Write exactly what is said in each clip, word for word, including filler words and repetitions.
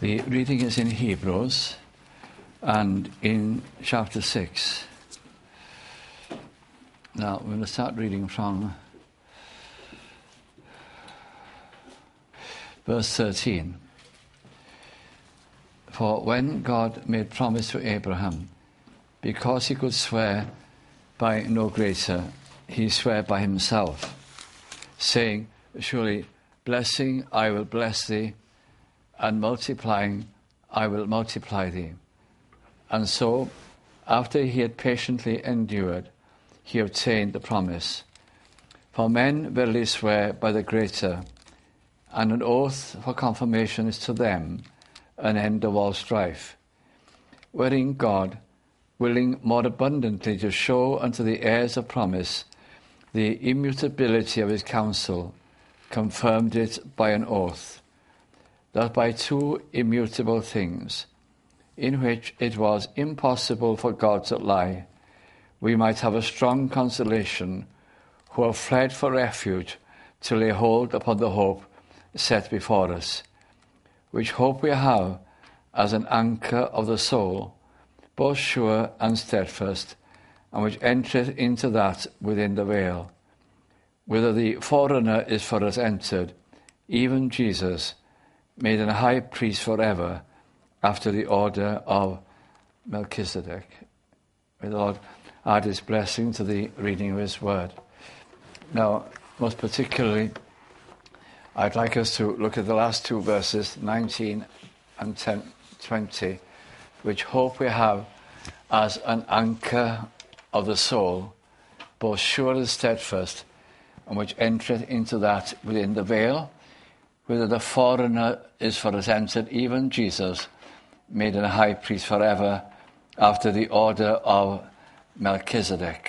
The reading is in Hebrews and in chapter six. Now, we're going to start reading from verse thirteen. For when God made promise to Abraham, because he could swear by no greater, he swore by himself, saying, surely blessing I will bless thee, and multiplying I will multiply thee. And so, after he had patiently endured, he obtained the promise. For men verily swear by the greater, and an oath for confirmation is to them an end of all strife, wherein God, willing more abundantly to show unto the heirs of promise the immutability of his counsel, confirmed it by an oath, that by two immutable things, in which it was impossible for God to lie, we might have a strong consolation, who have fled for refuge to lay hold upon the hope set before us, which hope we have as an anchor of the soul, both sure and steadfast, and which entereth into that within the veil, whither the forerunner is for us entered, even Jesus, made an high priest forever, after the order of Melchizedek. May the Lord add his blessing to the reading of his word. Now, most particularly, I'd like us to look at the last two verses, nineteen and twenty, which hope we have as an anchor of the soul, both sure and steadfast, and which entereth into that within the veil, whither the forerunner is for us entered, even Jesus, made a high priest forever, after the order of Melchizedek.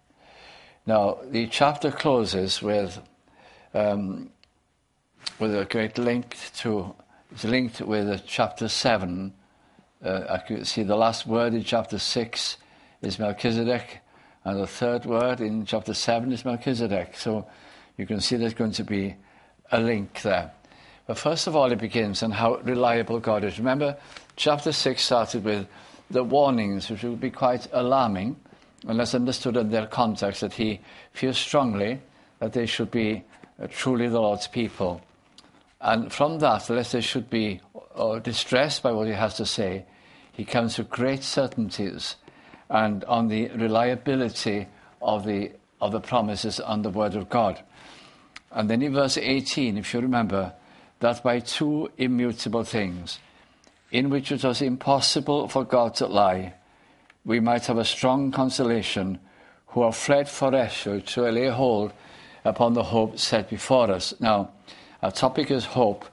Now, the chapter closes with um, with a great link to, it's linked with chapter seven. Uh, I could see the last word in chapter six is Melchizedek, and the third word in chapter seven is Melchizedek. So you can see there's going to be a link there. But first of all, it begins on how reliable God is. Remember, chapter six started with the warnings, which would be quite alarming, unless understood in their context, that he feels strongly that they should be uh, truly the Lord's people. And from that, unless they should be uh, distressed by what he has to say, he comes to great certainties and on the reliability of the of the promises and the word of God. And then in verse eighteen, if you remember, that by two immutable things, in which it was impossible for God to lie, we might have a strong consolation, who have fled for refuge to lay hold upon the hope set before us. Now, our topic is hope,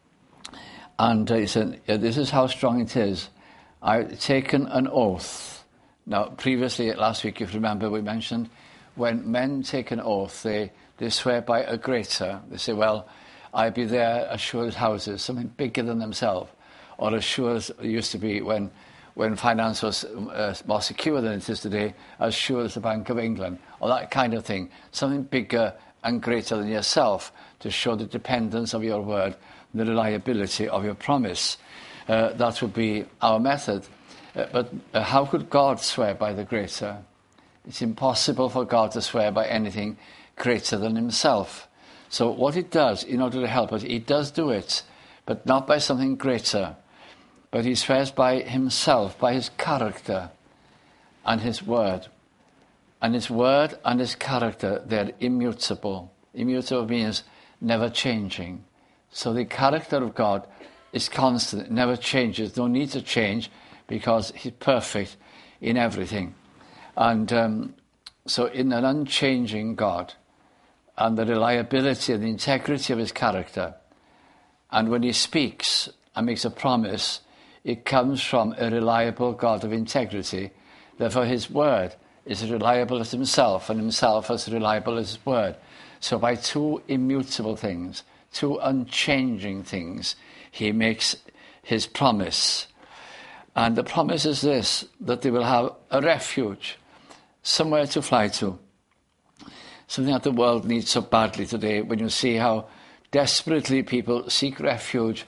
and uh, he said, yeah, this is how strong it is. I've taken an oath. Now, previously, last week, if you remember, we mentioned when men take an oath, they, they swear by a greater. They say, well, I'll be there as sure as houses, something bigger than themselves, or as sure as it used to be when when finance was uh, more secure than it is today, as sure as the Bank of England, or that kind of thing, something bigger and greater than yourself to show the dependence of your word, the reliability of your promise. Uh, that would be our method. Uh, but uh, how could God swear by the greater? It's impossible for God to swear by anything greater than himself. So what he does, in order to help us, he does do it, but not by something greater. But he swears by himself, by his character and his word. And his word and his character, they're immutable. Immutable means never changing. So the character of God is constant, never changes, no need to change, because he's perfect in everything. And um, so in an unchanging God, and the reliability and the integrity of his character, and when he speaks and makes a promise, it comes from a reliable God of integrity. Therefore his word is as reliable as himself, and himself as reliable as his word. So by two immutable things, two unchanging things, he makes his promise. And the promise is this, that they will have a refuge, somewhere to fly to. Something that the world needs so badly today, when you see how desperately people seek refuge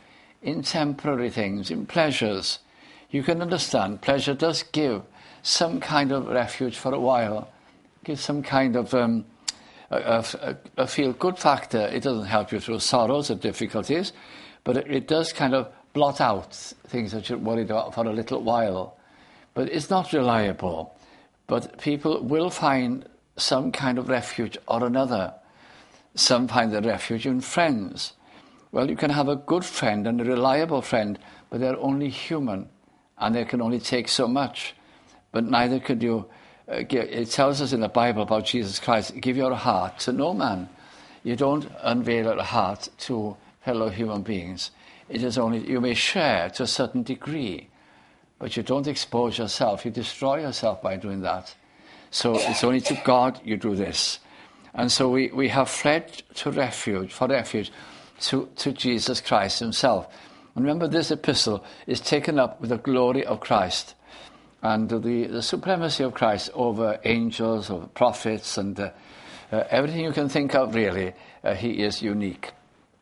in temporary things, in pleasures. You can understand pleasure does give some kind of refuge for a while, gives some kind of um, a, a, a feel-good factor. It doesn't help you through sorrows or difficulties, but it, it does kind of blot out things that you're worried about for a little while. But it's not reliable. But people will find some kind of refuge or another. Some find their refuge in friends. Well, you can have a good friend and a reliable friend, but they're only human, and they can only take so much. But neither could you... Uh, give, it tells us in the Bible about Jesus Christ, give your heart to no man. You don't unveil your heart to fellow human beings. It is only... You may share to a certain degree, but you don't expose yourself. You destroy yourself by doing that. So it's only to God you do this. And so we, we have fled to refuge, for refuge, to, to Jesus Christ himself. And remember, this epistle is taken up with the glory of Christ and the, the supremacy of Christ over angels, over prophets, and uh, uh, everything you can think of, really, uh, he is unique.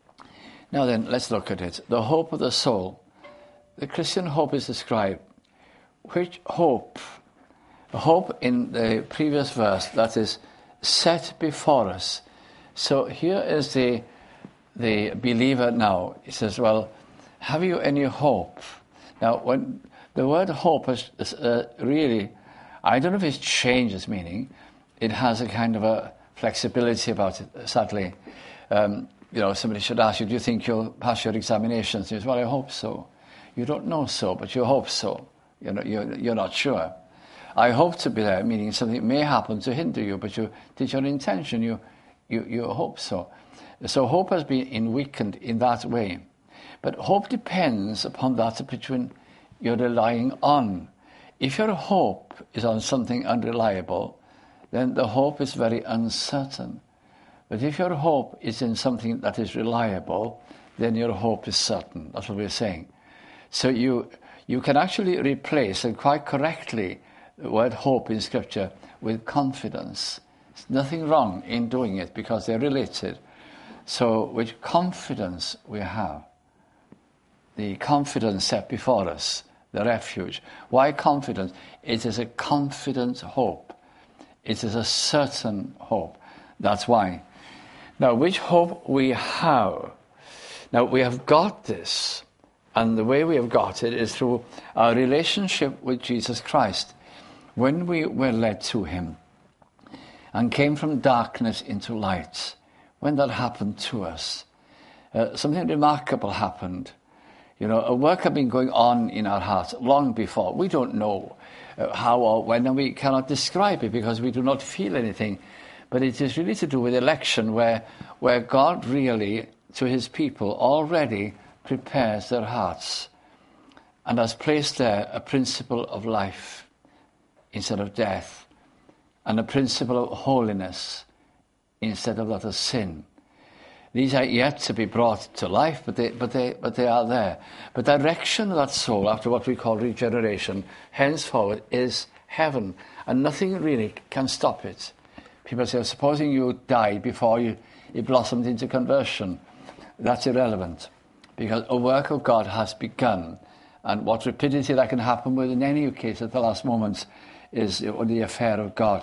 Now then, let's look at it. The hope of the soul. The Christian hope is described. Which hope? Hope in the previous verse, that is set before us. So here is the the believer now. He says, well, have you any hope? Now, when the word hope is, is uh, really, I don't know if it's changed its meaning. It has a kind of a flexibility about it, sadly. Um, you know, somebody should ask you, do you think you'll pass your examinations? And you say, well, I hope so. You don't know so, but you hope so. You know, you're, you're not sure. I hope to be there, meaning something may happen to hinder you, but you did your intention, you, you, you hope so. So hope has been weakened in that way. But hope depends upon that between you're relying on. If your hope is on something unreliable, then the hope is very uncertain. But if your hope is in something that is reliable, then your hope is certain. That's what we're saying. So you you can actually replace, and quite correctly, the word hope in Scripture with confidence. There's nothing wrong in doing it because they're related. So which confidence we have. The confidence set before us, the refuge. Why confidence? It is a confident hope. It is a certain hope. That's why. Now, which hope we have? Now, we have got this, and the way we have got it is through our relationship with Jesus Christ. When we were led to him and came from darkness into light, when that happened to us, uh, something remarkable happened. You know, a work had been going on in our hearts long before. We don't know uh, how or when, and we cannot describe it because we do not feel anything. But it is really to do with election, where, where God really, to his people, already prepares their hearts and has placed there a principle of life instead of death, and a principle of holiness instead of that of sin. These are yet to be brought to life, but they, but they, but they are there. But direction of that soul, after what we call regeneration, henceforward is heaven, and nothing really can stop it. People say, supposing you died before you, it blossomed into conversion. That's irrelevant, because a work of God has begun, and what rapidity that can happen with in any case at the last moments is the affair of God.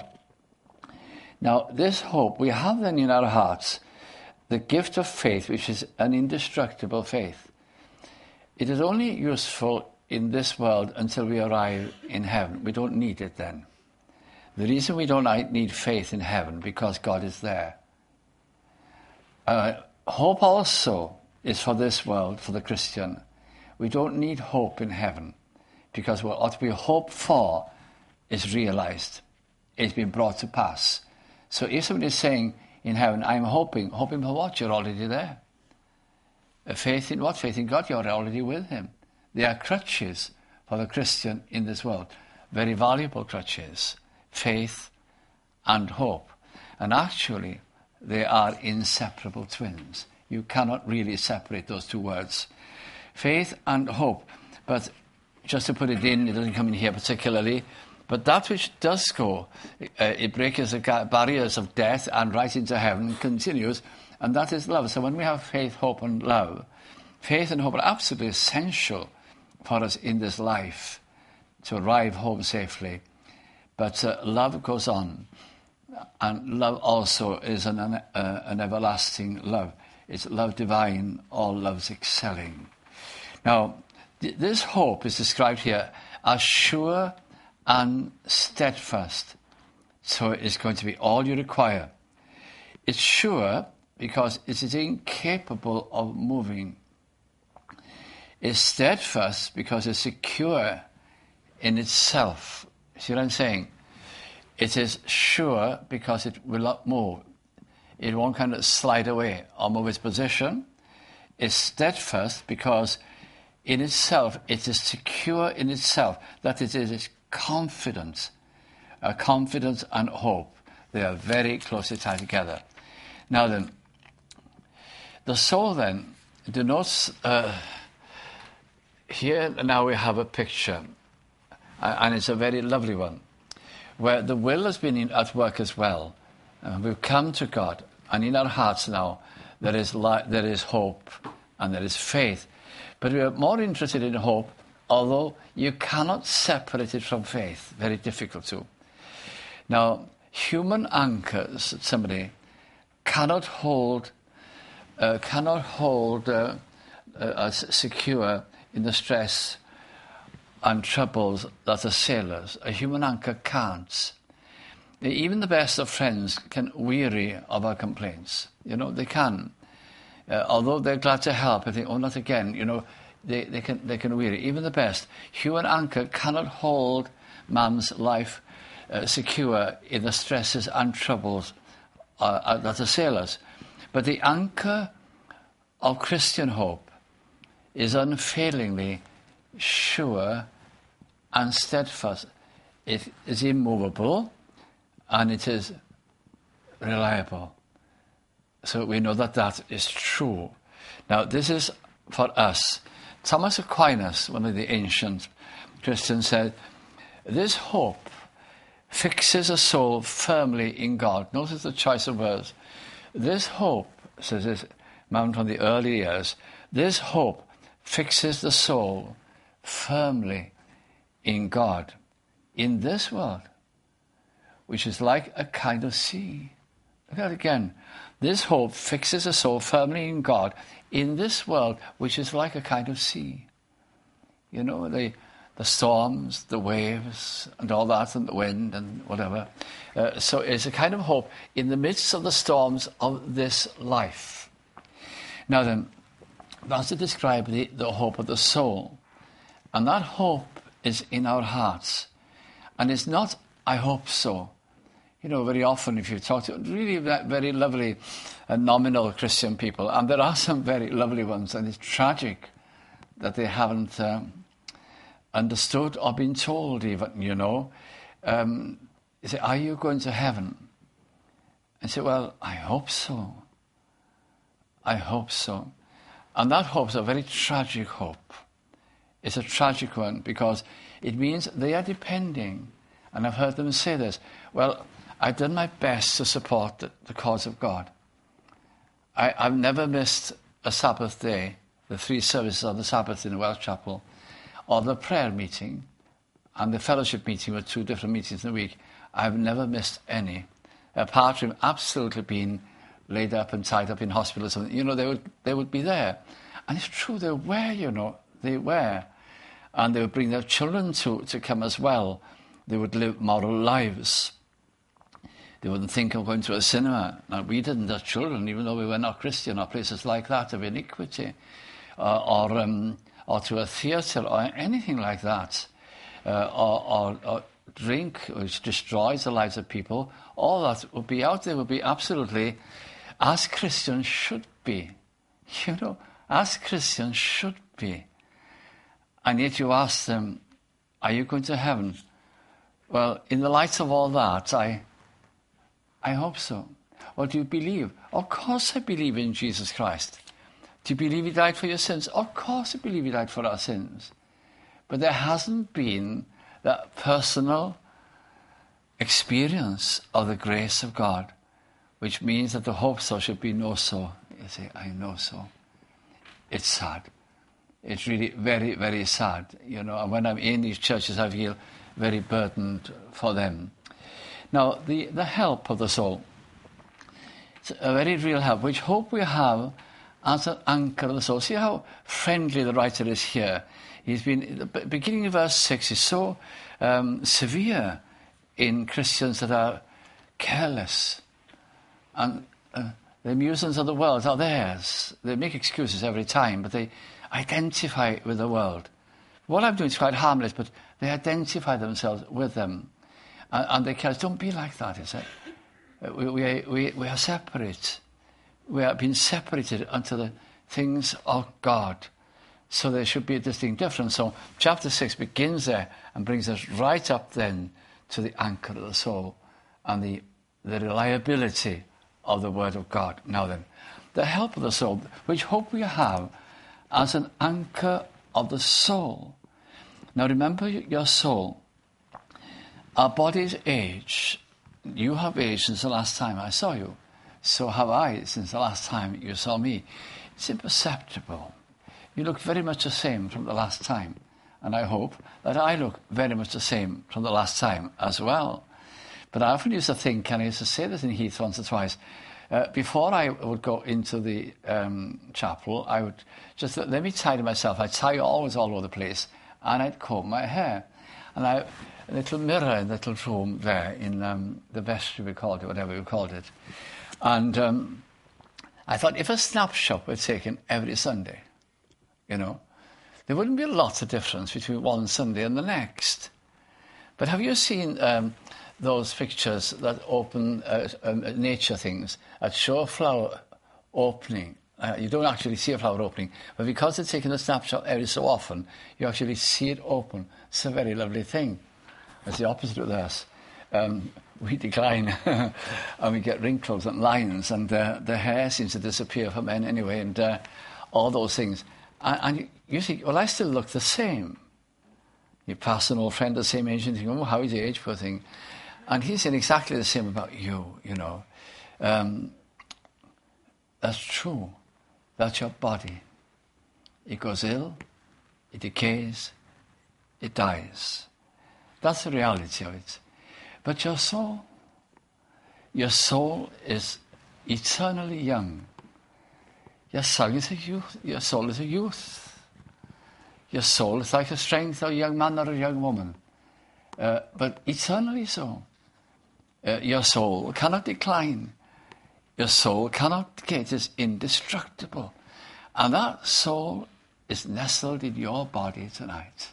Now, this hope, we have then in our hearts the gift of faith, which is an indestructible faith. It is only useful in this world until we arrive in heaven. We don't need it then. The reason we don't need faith in heaven, because God is there. Uh, hope also is for this world, for the Christian. We don't need hope in heaven, because what we hope for is realized. It's been brought to pass. So if somebody is saying in heaven, I'm hoping, hoping for what? You're already there. A faith in what? Faith in God, you're already with him. They are crutches for the Christian in this world. Very valuable crutches. Faith and hope. And actually, they are inseparable twins. You cannot really separate those two words. Faith and hope. But just to put it in, it doesn't come in here particularly, but that which does go, uh, it breaks the barriers of death and right into heaven, continues, and that is love. So when we have faith, hope, and love, faith and hope are absolutely essential for us in this life to arrive home safely. But uh, love goes on. And love also is an, uh, an everlasting love. It's love divine, all loves excelling. Now, th- this hope is described here as sure and steadfast. So it's going to be all you require. It's sure because it is incapable of moving. It's steadfast because it's secure in itself. See what I'm saying? It is sure because it will not move. It won't kind of slide away or move its position. It's steadfast because in itself, it is secure in itself, that it is confident. Uh, confidence and hope, they are very closely tied together. Now then, the soul then denotes, uh, here now we have a picture, uh, and it's a very lovely one, where the will has been in, at work as well. Uh, we've come to God, and in our hearts now there is li- there is hope and there is faith. But we are more interested in hope, although you cannot separate it from faith. Very difficult to. Now, human anchors, somebody, cannot hold, uh, cannot hold uh, uh, us secure in the stress and troubles that assail us. A human anchor can't. Even the best of friends can weary of our complaints. You know, they can. Uh, although they're glad to help, I think, oh, not again. You know, they, they can they can weary. Even the best. Human anchor cannot hold man's life uh, secure in the stresses and troubles uh, uh, that assail us. But the anchor of Christian hope is unfailingly sure and steadfast. It is immovable and it is reliable. So we know that that is true. Now, this is for us. Thomas Aquinas, one of the ancient Christians, said, this hope fixes a soul firmly in God. Notice the choice of words. This hope, says this man from the early years, this hope fixes the soul firmly in God, in this world, which is like a kind of sea. Look at it again. This hope fixes the soul firmly in God, in this world, which is like a kind of sea. You know, the the storms, the waves, and all that, and the wind, and whatever. Uh, so it's a kind of hope in the midst of the storms of this life. Now then, that's to describe the, the hope of the soul. And that hope is in our hearts. And it's not, I hope so. You know, very often if you talk to really very lovely uh, nominal Christian people, and there are some very lovely ones, and it's tragic that they haven't um, understood or been told even, you know. Um, you say, are you going to heaven? I say, well, I hope so. I hope so. And that hope is a very tragic hope. It's a tragic one because it means they are depending. And I've heard them say this, well, I've done my best to support the, the cause of God. I, I've never missed a Sabbath day, the three services on the Sabbath in the Welsh Chapel, or the prayer meeting, and the fellowship meeting were two different meetings in a week. I've never missed any, apart from absolutely being laid up and tied up in hospital or something. You know, they would they would be there. And it's true, they were, you know, they were. And they would bring their children to, to come as well. They would live moral lives. They wouldn't think of going to a cinema. Now, we didn't as children, even though we were not Christian, or places like that of iniquity, uh, or um, or to a theatre, or anything like that, uh, or, or, or drink, which destroys the lives of people. All that would be out there, would be absolutely, as Christians should be. You know, as Christians should be. And yet you ask them, are you going to heaven? Well, in the light of all that, I... I hope so. Well, do you believe? Of course I believe in Jesus Christ. Do you believe he died for your sins? Of course I believe he died for our sins. But there hasn't been that personal experience of the grace of God, which means that the hope so should be know so. You say, I know so. it's sad. It's really very, very sad. You know, and when I'm in these churches, I feel very burdened for them. Now, the, the help of the soul, it's a very real help, which hope we have as an anchor of the soul. See how friendly the writer is here. He's been, the beginning of verse six is so um, severe in Christians that are careless. And uh, the amusements of the world are theirs. They make excuses every time, but they identify with the world. What I'm doing is quite harmless, but they identify themselves with them. And, and they careless. Don't be like that, is it? We, we, we, we are separate. We are being separated unto the things of God. So there should be a distinct difference. So chapter six begins there and brings us right up then to the anchor of the soul and the, the reliability of the Word of God. Now then, the help of the soul, which hope we have as an anchor of the soul. Now remember your soul. Our bodies age. You have aged since the last time I saw you. So have I since the last time you saw me. It's imperceptible. You look very much the same from the last time. And I hope that I look very much the same from the last time as well. But I often used to think, and I used to say this in Heath once or twice, uh, before I would go into the um, chapel, I would just let me tidy myself. I'd tie always all over the place, and I'd comb my hair. And I, a little mirror in the little room there in um, the vestry, we called it, whatever we called it. And um, I thought, if a snapshot were taken every Sunday, you know, there wouldn't be a lot of difference between one Sunday and the next. But have you seen um, those pictures that open uh, um, nature things, that show a flower opening? Uh, you don't actually see a flower opening, but because they're taking a snapshot every so often, you actually see it open. It's a very lovely thing. It's the opposite with us. Um, we decline and we get wrinkles and lines, and uh, the hair seems to disappear for men anyway, and uh, all those things. And, and you, you think, well, I still look the same. You pass an old friend the same age and you think, oh, how is he age, poor thing? And he's saying exactly the same about you, you know. Um, that's true. That's your body. It goes ill, it decays, it dies. That's the reality of it. But your soul, your soul is eternally young. Your soul is a youth. Your soul is a youth. Your soul is like the strength of a young man or a young woman, uh, but eternally so. Uh, your soul cannot decline. Your soul cannot decay. It is indestructible. And that soul is nestled in your body tonight.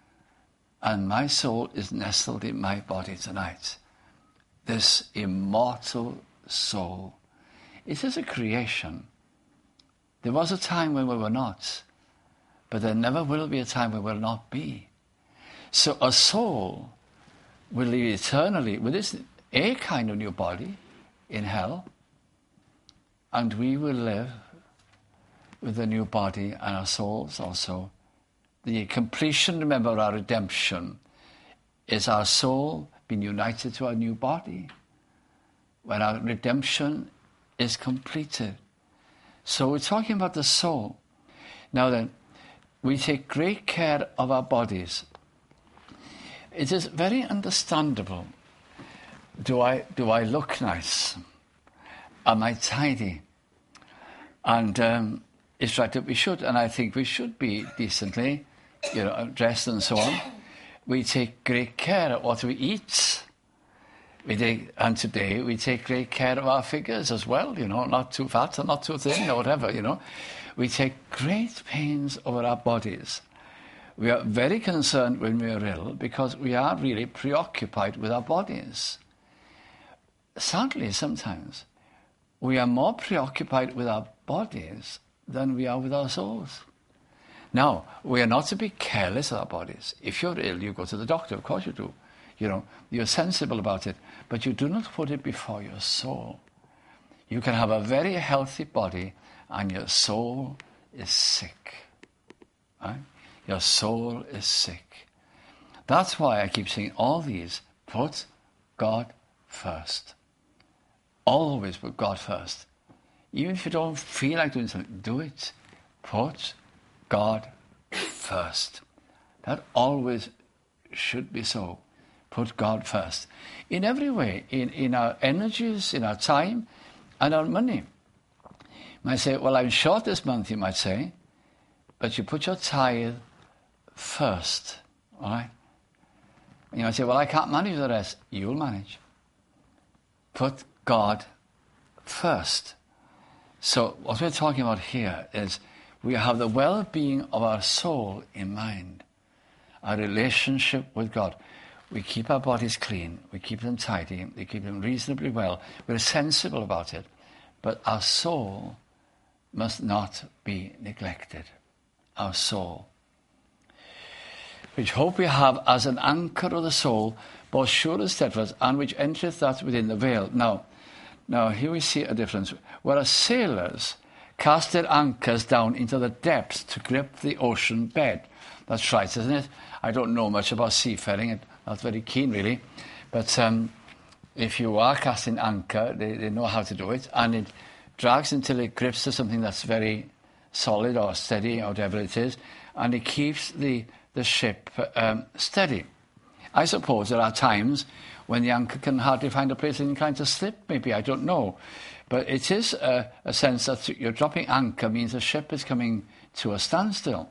And my soul is nestled in my body tonight. This immortal soul. It is a creation. There was a time when we were not, but there never will be a time when we will not be. So a soul will live eternally with this a kind of new body in hell, and we will live with a new body and our souls also. The completion, remember, of our redemption is our soul being united to our new body when our redemption is completed. So we're talking about the soul. Now then, we take great care of our bodies. It is very understandable. Do I, do I look nice? Am I tidy? And um, it's right that we should, and I think we should be decently, you know, dressed and so on. We take great care of what we eat. We take, and today we take great care of our figures as well, you know, not too fat or not too thin or whatever, you know. We take great pains over our bodies. We are very concerned when we are ill because we are really preoccupied with our bodies. Sadly, sometimes, we are more preoccupied with our bodies than we are with our souls. Now, we are not to be careless of our bodies. If you're ill, you go to the doctor, of course you do. You know, you're sensible about it, but you do not put it before your soul. You can have a very healthy body and your soul is sick. Right? Your soul is sick. That's why I keep saying all these, put God first. Always put God first. Even if you don't feel like doing something, do it. Put God first. That always should be so. Put God first. In every way, in, in our energies, in our time, and our money. You might say, well, I'm short this month, you might say, but you put your tithe first, all right? And you might say, well, I can't manage the rest. You'll manage. Put God first. So what we're talking about here is we have the well-being of our soul in mind, our relationship with God. We keep our bodies clean, we keep them tidy, we keep them reasonably well. We're sensible about it. But our soul must not be neglected. Our soul. Which hope we have as an anchor of the soul, both sure and steadfast, and which entereth that within the veil. Now, now here we see a difference. Whereas sailors cast their anchors down into the depths to grip the ocean bed. That's right, isn't it? I don't know much about seafaring. I'm not very keen, really. But um, if you are casting anchor, they, they know how to do it. And it drags until it grips to something that's very solid or steady, or whatever it is. And it keeps the, the ship um, steady. I suppose there are times when the anchor can hardly find a place and kind of slip, maybe, I don't know. But it is a, a sense that you're dropping anchor means the ship is coming to a standstill.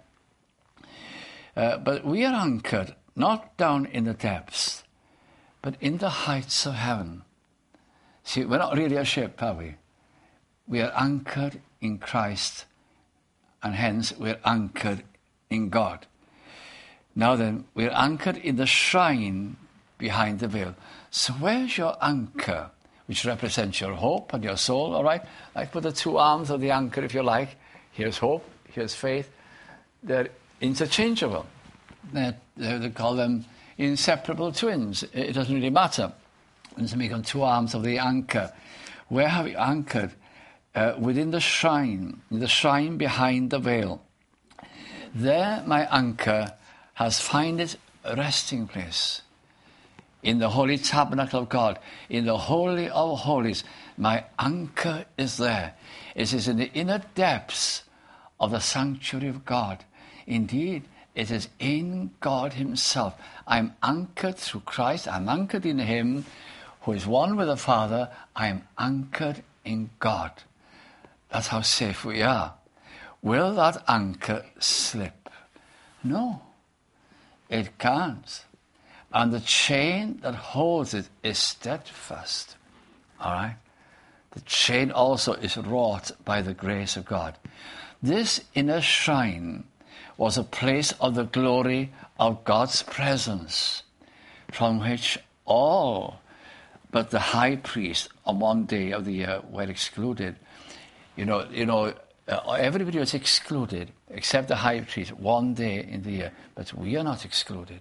Uh, but we are anchored not down in the depths, but in the heights of heaven. See, we're not really a ship, are we? We are anchored in Christ, and hence we're anchored in God. Now then, we're anchored in the shrine behind the veil. So where's your anchor, which represents your hope and your soul, all right? Like put the two arms of the anchor, if you like. Here's hope, here's faith. They're interchangeable. They're, they call them inseparable twins. It doesn't really matter. When you make them two arms of the anchor. Where have you anchored? Uh, within the shrine, in the shrine behind the veil. There my anchor has found its resting place. In the holy tabernacle of God, in the holy of holies, my anchor is there. It is in the inner depths of the sanctuary of God. Indeed, it is in God himself. I'm anchored through Christ. I'm anchored in him who is one with the Father. I am anchored in God. That's how safe we are. Will that anchor slip? No, it can't. And the chain that holds it is steadfast. All right? The chain also is wrought by the grace of God. This inner shrine was a place of the glory of God's presence, from which all but the high priest on one day of the year were excluded. You know, you know, uh, everybody was excluded except the high priest one day in the year, but we are not excluded.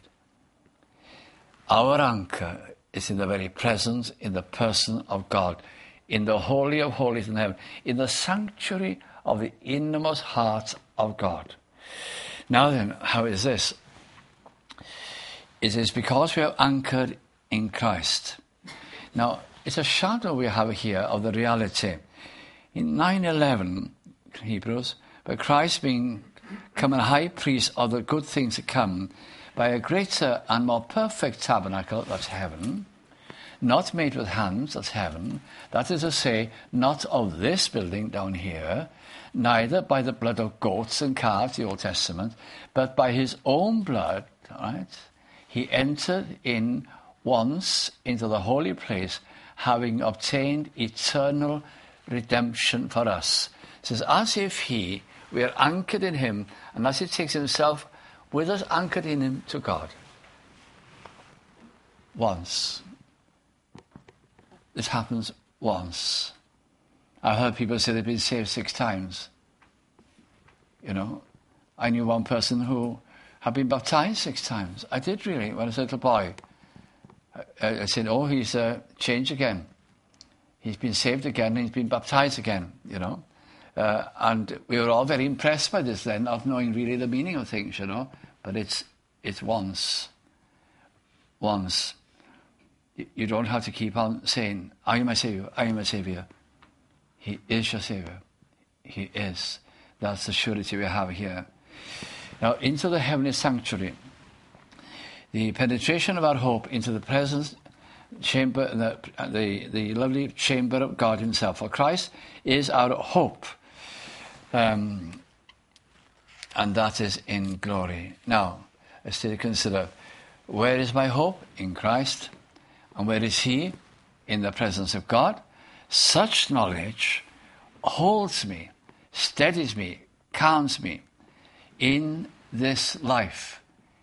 Our anchor is in the very presence, in the person of God, in the Holy of Holies in heaven, in the sanctuary of the innermost heart of God. Now then, how is this? It is because we are anchored in Christ. Now, it's a shadow we have here of the reality. In nine eleven, Hebrews, but Christ being come a high priest of the good things to come, by a greater and more perfect tabernacle, that's heaven, not made with hands, that's heaven, that is to say, not of this building down here, neither by the blood of goats and calves, the Old Testament, but by his own blood, right? He entered in once into the holy place, having obtained eternal redemption for us. It says, as if he, we are anchored in him, and as he takes himself with us anchored in him to God. Once. This happens once. I've heard people say they've been saved six times. You know, I knew one person who had been baptized six times. I did really, when I was a little boy. I, I said, oh, he's uh, changed again. He's been saved again and he's been baptized again, you know. Uh, and we were all very impressed by this then, not knowing really the meaning of things, you know. But it's it's once. Once. You, you don't have to keep on saying, I am my Saviour, I am my Saviour. He is your Saviour. He is. That's the surety we have here. Now, into the heavenly sanctuary, the penetration of our hope into the presence chamber, the, the, the lovely chamber of God himself. For Christ is our hope. Um, and that is in glory. Now, let's take consider, where is my hope? In Christ. And where is he? In the presence of God. Such knowledge holds me, steadies me, calms me in this life,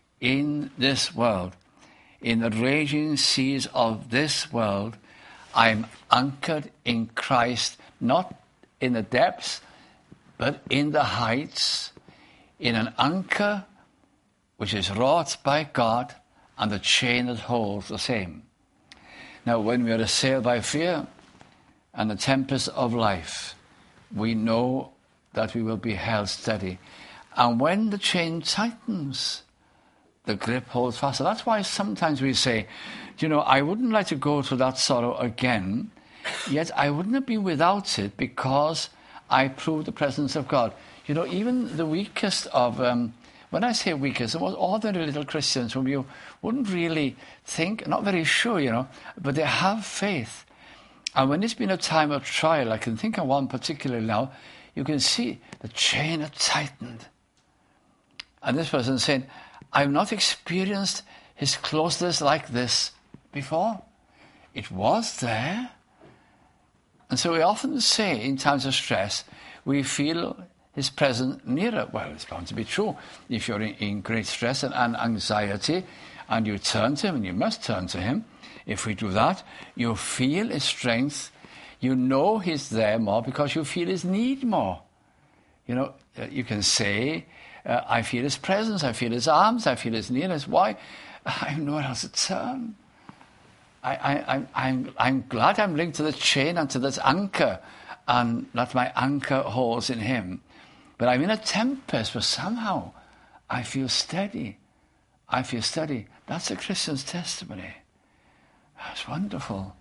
in this world, in the raging seas of this world. I'm anchored in Christ, not in the depths, but in the heights, in an anchor which is wrought by God, and the chain that holds the same. Now, when we are assailed by fear and the tempest of life, we know that we will be held steady. And when the chain tightens, the grip holds faster. That's why sometimes we say, you know, I wouldn't like to go through that sorrow again, yet I wouldn't be without it because I prove the presence of God. You know, even the weakest of, um, when I say weakest, the most ordinary little Christians whom you wouldn't really think, not very sure, you know, but they have faith. And when it's been a time of trial, I can think of one particularly now, you can see the chain had tightened. And this person saying, I've not experienced his closeness like this before. It was there. And so we often say in times of stress, we feel his presence nearer. Well, it's bound to be true. If you're in, in great stress and, and anxiety, and you turn to him, and you must turn to him, if we do that, you feel his strength. You know he's there more because you feel his need more. You know, you can say, uh, I feel his presence, I feel his arms, I feel his nearness. Why? I have nowhere else to turn. I, I, I'm, I'm, I'm glad I'm linked to the chain and to this anchor, and that my anchor holds in him. But I'm in a tempest, but somehow I feel steady. I feel steady. That's a Christian's testimony. That's wonderful.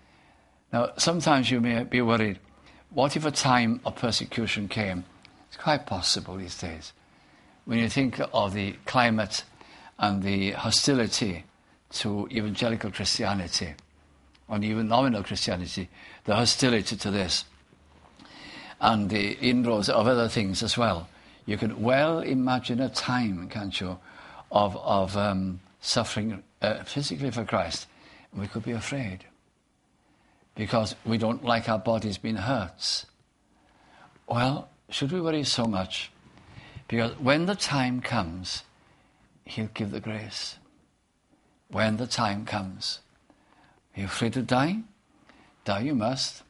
Now, sometimes you may be worried, what if a time of persecution came? It's quite possible these days. When you think of the climate and the hostility to evangelical Christianity, and even nominal Christianity, the hostility to this, and the inroads of other things as well, you can well imagine a time, can't you, of, of um, suffering uh, physically for Christ. We could be afraid because we don't like our bodies being hurt. Well, should we worry so much? Because when the time comes, he'll give the grace. When the time comes. Are you afraid of dying? Die you must.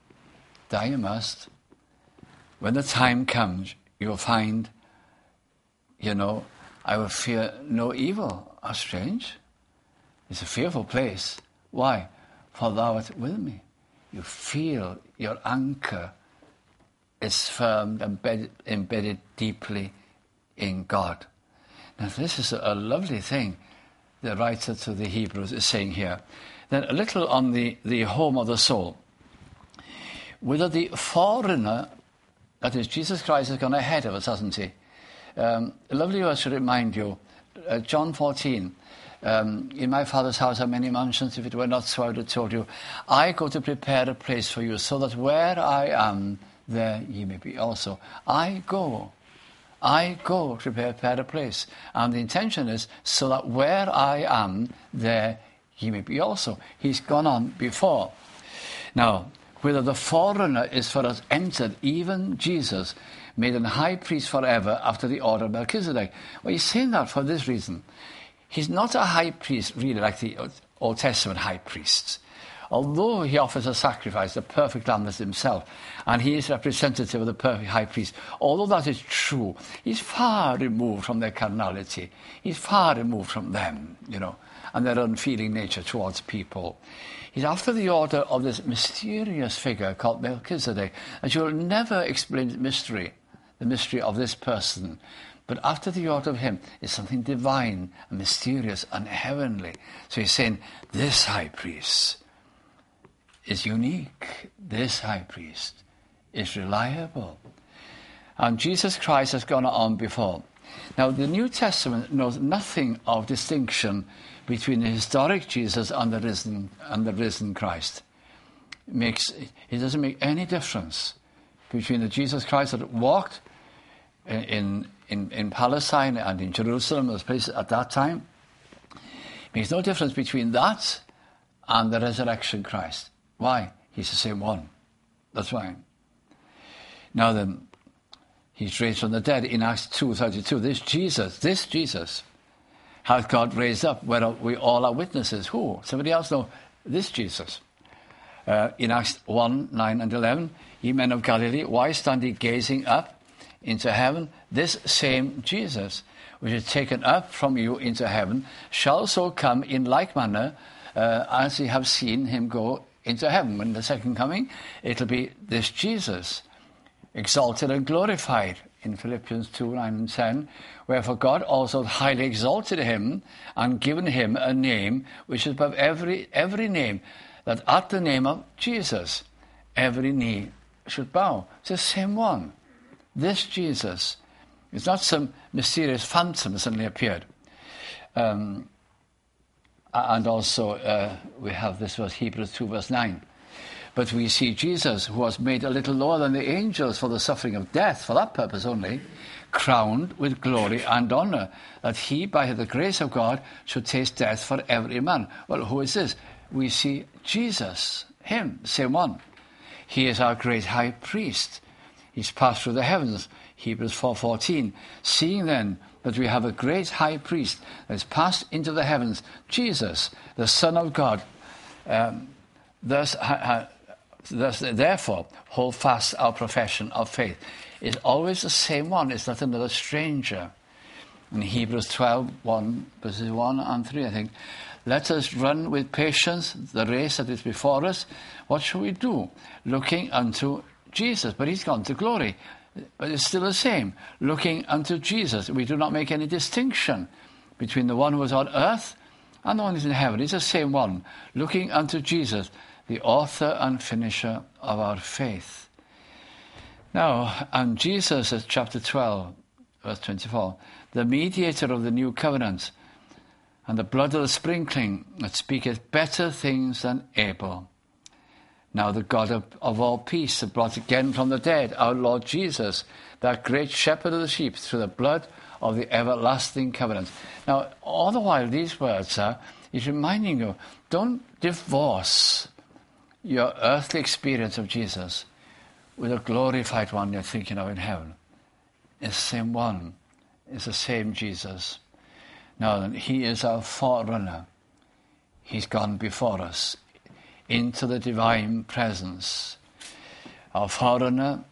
Die you must. When the time comes, you'll find, you know, I will fear no evil. How strange. It's a fearful place. Why? For thou art with me. You feel your anchor is firm, embedded, embedded deeply in God. Now this is a lovely thing the writer to the Hebrews is saying here. Then a little on the, the home of the soul. Whether the forerunner, that is Jesus Christ, has gone ahead of us, hasn't he? Um, a lovely verse to remind you, uh, John fourteen. Um, in my Father's house are many mansions. If it were not so, I would have told you. I go to prepare a place for you, so that where I am, there ye may be also. I go. I go to prepare a place. And the intention is, so that where I am, there ye may be also. He's gone on before. Now, whether the forerunner is for us entered, even Jesus, made an high priest forever after the order of Melchizedek. Well, he's saying that for this reason. He's not a high priest, really, like the Old Testament high priests. Although he offers a sacrifice, the perfect lamb is himself, and he is representative of the perfect high priest. Although that is true, he's far removed from their carnality. He's far removed from them, you know, and their unfeeling nature towards people. He's after the order of this mysterious figure called Melchizedek, and you'll never explain the mystery, the mystery of this person. But after the order of him is something divine and mysterious and heavenly. So he's saying, this high priest is unique. This high priest is reliable. And Jesus Christ has gone on before. Now, the New Testament knows nothing of distinction between the historic Jesus and the risen, and the risen Christ. It, makes, it doesn't make any difference between the Jesus Christ that walked in, in, in Palestine and in Jerusalem, those places at that time. It makes no difference between that and the resurrection Christ. Why? He's the same one. That's why. Now then, he's raised from the dead in Acts two thirty-two. This Jesus, this Jesus, hath God raised up, whereof we all are witnesses. Who? Somebody else? No, this Jesus. Uh, in Acts one, nine and eleven, ye men of Galilee, why stand ye gazing up into heaven? This same Jesus, which is taken up from you into heaven, shall so come in like manner uh, as ye have seen him go into heaven. When the second coming, it'll be this Jesus, exalted and glorified, in Philippians two, nine and ten, wherefore God also highly exalted him and given him a name which is above every every name, that at the name of Jesus every knee should bow. It's the same one. This Jesus. It's not some mysterious phantom suddenly appeared. Um, and also uh, we have this verse, Hebrews two verse nine. But we see Jesus, who was made a little lower than the angels for the suffering of death, for that purpose only, crowned with glory and honour, that he, by the grace of God, should taste death for every man. Well, who is this? We see Jesus, him, same one. He is our great high priest. He's passed through the heavens, Hebrews four fourteen. Seeing then that we have a great high priest that has passed into the heavens, Jesus, the Son of God, um, thus ha, ha, Thus, therefore, hold fast our profession of faith. It's always the same one. It's not another stranger. In Hebrews twelve, one, verses one and three, I think, let us run with patience the race that is before us. What shall we do? Looking unto Jesus. But he's gone to glory. But it's still the same. Looking unto Jesus. We do not make any distinction between the one who was on earth and the one who is in heaven. It's the same one. Looking unto Jesus, the author and finisher of our faith. Now, and Jesus, at chapter twelve, verse twenty-four, the mediator of the new covenant, and the blood of the sprinkling that speaketh better things than Abel. Now the God of, of all peace, that brought again from the dead our Lord Jesus, that great shepherd of the sheep, through the blood of the everlasting covenant. Now, all the while these words are, he's reminding you, don't divorce your earthly experience of Jesus with a glorified one you're thinking of in heaven. It's the same one. It's the same Jesus. Now, he is our forerunner. He's gone before us into the divine presence. Our forerunner,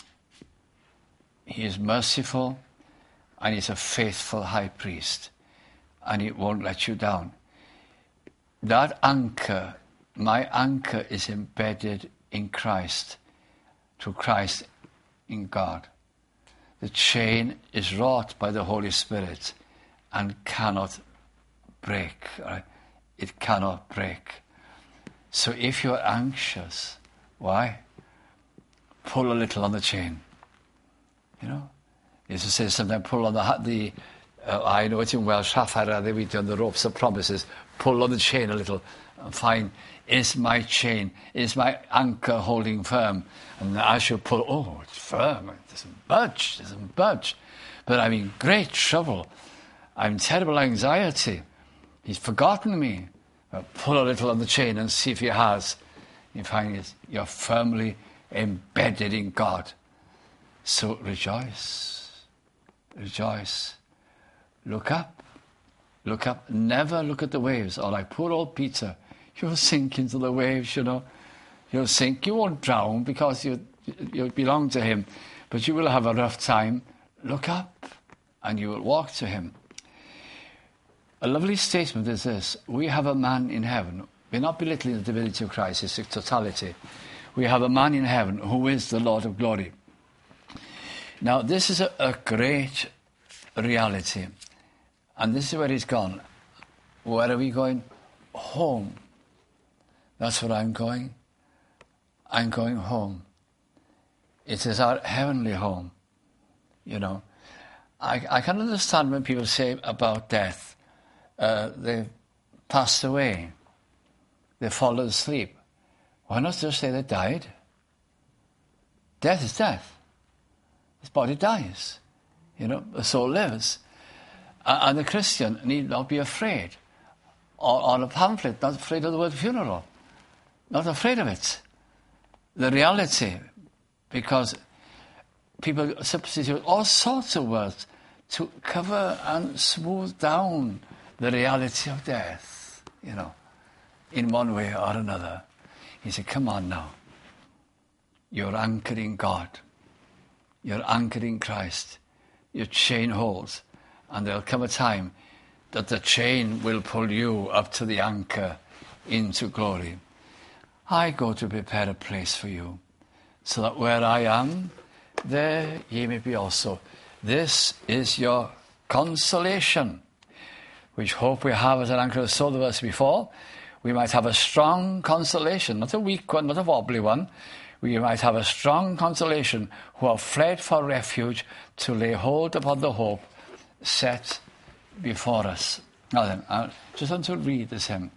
he is merciful and he's a faithful high priest, and he won't let you down. That anchor, my anchor, is embedded in Christ, through Christ in God. The chain is wrought by the Holy Spirit and cannot break. Right? It cannot break. So if you're anxious, why? Pull a little on the chain. You know? Jesus says sometimes pull on the, the uh, I know it's in Welsh, hafara, they read on the ropes of promises, pull on the chain a little and find, is my chain, is my anchor holding firm? And as you pull, oh, it's firm, it doesn't budge, it doesn't budge. But I'm in great trouble. I'm in terrible anxiety. He's forgotten me. Well, pull a little on the chain and see if he has. You find it, you're firmly embedded in God. So rejoice. Rejoice. Look up. Look up. Never look at the waves. Or like poor old Peter, you'll sink into the waves, you know. You'll sink. You won't drown because you you belong to him. But you will have a rough time. Look up and you will walk to him. A lovely statement is this. We have a man in heaven. We're not belittling the divinity of Christ, it's its totality. We have a man in heaven who is the Lord of glory. Now, this is a, a great reality. And this is where he's gone. Where are we going? Home. That's where I'm going. I'm going home. It is our heavenly home. you know. I, I can understand when people say about death, uh, they've passed away, they've fallen asleep. Why not just say they died? Death is death. His body dies. You know, the soul lives. Uh, and the Christian need not be afraid. Or, or a pamphlet, not afraid of the word funeral. Not afraid of it. The reality. Because people substitute all sorts of words to cover and smooth down the reality of death, you know, in one way or another. He said, come on now. You're anchored in God. You're anchored in Christ. Your chain holds. And there'll come a time that the chain will pull you up to the anchor into glory. I go to prepare a place for you, so that where I am, there ye may be also. This is your consolation, which hope we have as an anchor of the soul of us before. We might have a strong consolation, not a weak one, not a wobbly one. We might have a strong consolation who have fled for refuge to lay hold upon the hope set before us. Now then, I just want to read this hymn.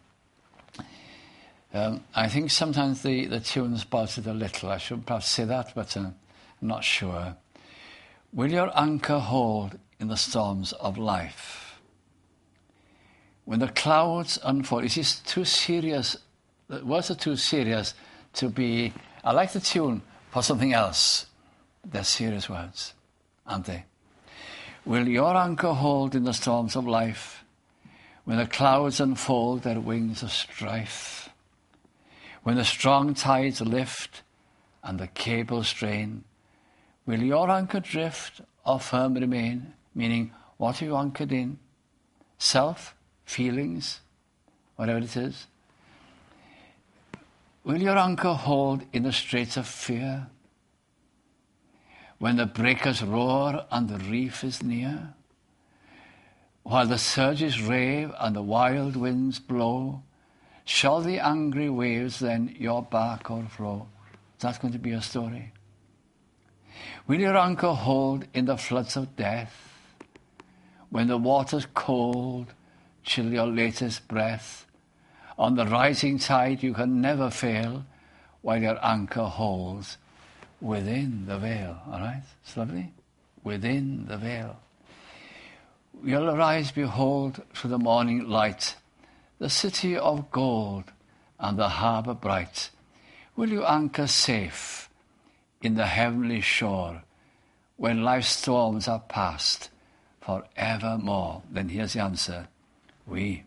Um, I think sometimes the, the tune's bolted a little. I should perhaps say that, but uh, I'm not sure. Will your anchor hold in the storms of life? When the clouds unfold, it is too serious, the words are too serious to be, I like the tune for something else. They're serious words, aren't they? Will your anchor hold in the storms of life, when the clouds unfold their wings of strife, when the strong tides lift and the cables strain? Will your anchor drift or firm remain? Meaning, what are you anchored in? Self, feelings, whatever it is. Will your anchor hold in the straits of fear, when the breakers roar and the reef is near? While the surges rave and the wild winds blow, shall the angry waves then your bark o'erflow? That's going to be your story. Will your anchor hold in the floods of death, when the waters cold chill your latest breath? On the rising tide you can never fail, while your anchor holds within the veil. All right? It's lovely. Within the veil. You'll arise, behold, through the morning light, the city of gold and the harbour bright. Will you anchor safe in the heavenly shore, when life's storms are past for evermore? Then here's the answer. We.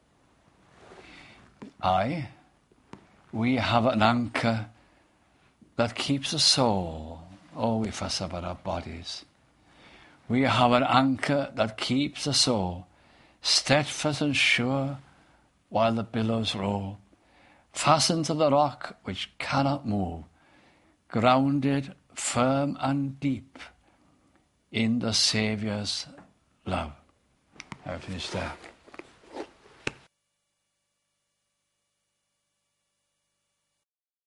I. We have an anchor that keeps the soul. Oh, we fuss about our bodies. We have an anchor that keeps the soul steadfast and sure while the billows roll, fastened to the rock which cannot move, grounded firm and deep in the Saviour's love. I finish there.